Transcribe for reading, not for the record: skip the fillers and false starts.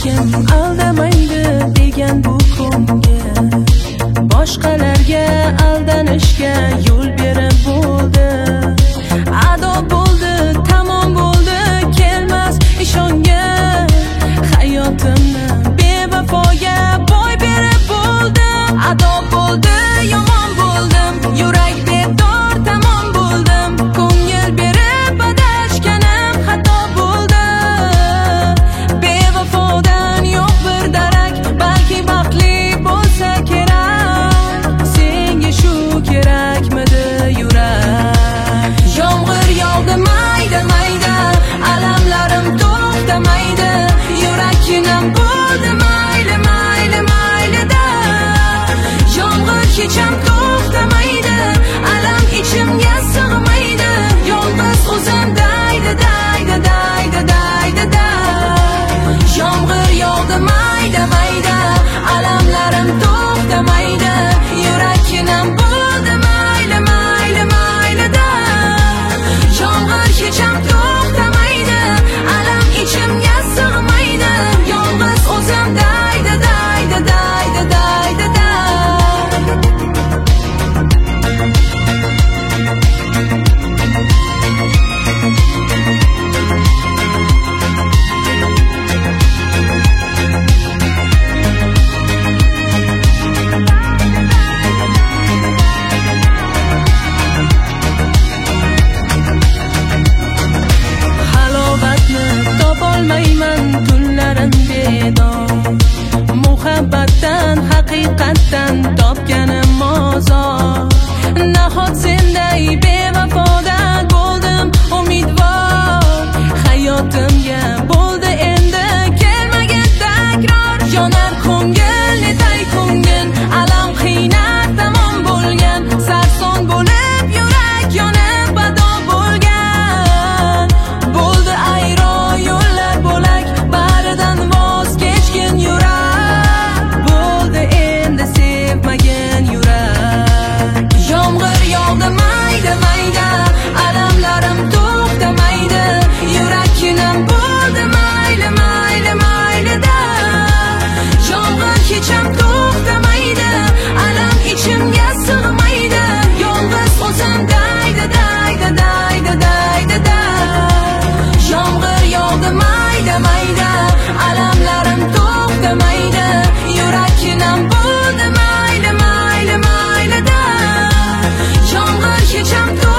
kim aldamaydi degan bu ko'ngil boshqalarga aldanishga yo'l berib bo'ldi. Ado bo'ldi, tamom bo'ldi, kelmas ishonga hayotimni bevafoga boy berib bo'ldi. Ado bo'ldi, yomon bo'ldim, yurak bedor tamom bo'ldim, ko'ngil berib adashganim xato bo'ldi. Bevafodan yo'q bir darak, balki baxtli bo'lsa kerak, senga shu kerakmidi yurak? Yomg'ir yog'di mayda mayda, alamlarim to'xtamaydi, yurakkinam bo'ldi mayli mayli maylida. Yomg'ir kecham to'xtamaydi, alam ichimga sig'maydi, yolg'iz o'zim daydi daydi daydi daydi da. Yomg'ir yog'di mayda mayda, alamlarim to'xtamaydi, yurakkinam bo'ldi mayli mayli maylida. Yomg'ir kecham to'xtamaydi, alam ichimga sig'maydi, yolg'iz o'zim daydi daydi daydi daydi da. Halovatni topolmayman tunlarim bedor, muhabbatdan haqiqatdan topganim ozor. Nahot senday bevafodan bo'ldim umidvor, hayotimga bo'ldi endi kelmagan takror. Yonar ko'ngil netay ko'ngil, alam qiynab tamom bo'lgan, sarson bo'lib yurak yonib bado bo'lgan. Bo'ldi ayro yo'llar bo'lak, baridan voz kechgin yurak, bo'ldi endi sevmagin yurak. Yomg'ir yog'di mayda mayda, alamlarim to'xtamaydi, yurakkinam bo'ldi mayli mayli maylida. Yomg'ir kecham to'xtamaydi, alam ichimga sig'maydi, yolg'iz o'zim daydi daydi daydi daydi da. Yomg'ir yog'di mayda mayda, alamlarim to'xtamaydi, yurakkinam bo'ldi mayli mayli maylida. Yomg'ir kecham